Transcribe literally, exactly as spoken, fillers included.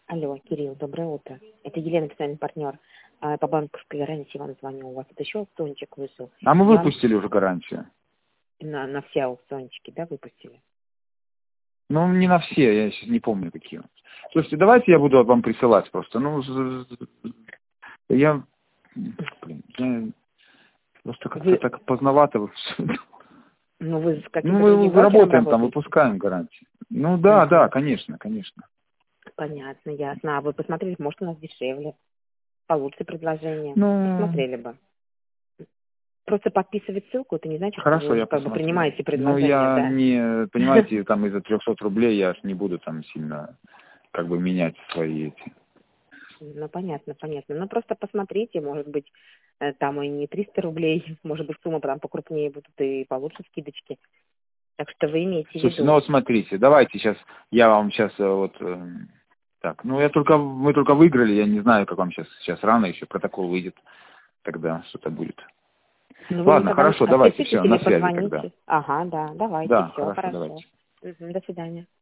Алло, Кирилл, доброе утро. Это Елена, специальный партнер. А, По банковской гарантии вам звоню. У вас тут еще аукциончик вышел. А мы Я вам выпустили уже гарантию. на, на все аукциончики, да, выпустили? Ну, не на все, я сейчас не помню какие. Слушайте, давайте я буду вам присылать просто. Ну, з- з- я, блин, я просто как-то Вы, так поздновато. вы всё. ну, вы с Ну, каким-то мы другим брокером работаем там, работаете? выпускаем гарантии. Ну, да, да, Угу. конечно, конечно. Понятно, ясно. А вы посмотрели, может, у нас дешевле, получше предложение. Ну, Посмотрели бы. Просто подписывать ссылку, это не значит, что хорошо, вы я как бы посмотрю. принимаете Ну, предложение, я да? не, понимаете, там из-за трехсот рублей я ж не буду там сильно как бы менять свои эти. Ну, понятно, понятно. Ну, просто посмотрите, может быть, э, там и не триста рублей, может быть, сумма там покрупнее будут и получше скидочки. Так что вы имейте в Слушайте, ну виду. вот смотрите, давайте сейчас, я вам сейчас э, вот, э, так, ну я только, мы только выиграли, я не знаю, как вам сейчас, сейчас рано еще протокол выйдет, тогда что-то будет. Ну, вы мне Ладно, тогда хорошо, давайте, отпишитесь все, или на связи тогда. позвоните. Ага, да, давайте, Да, все, хорошо, хорошо. давайте. Мгм, до свидания.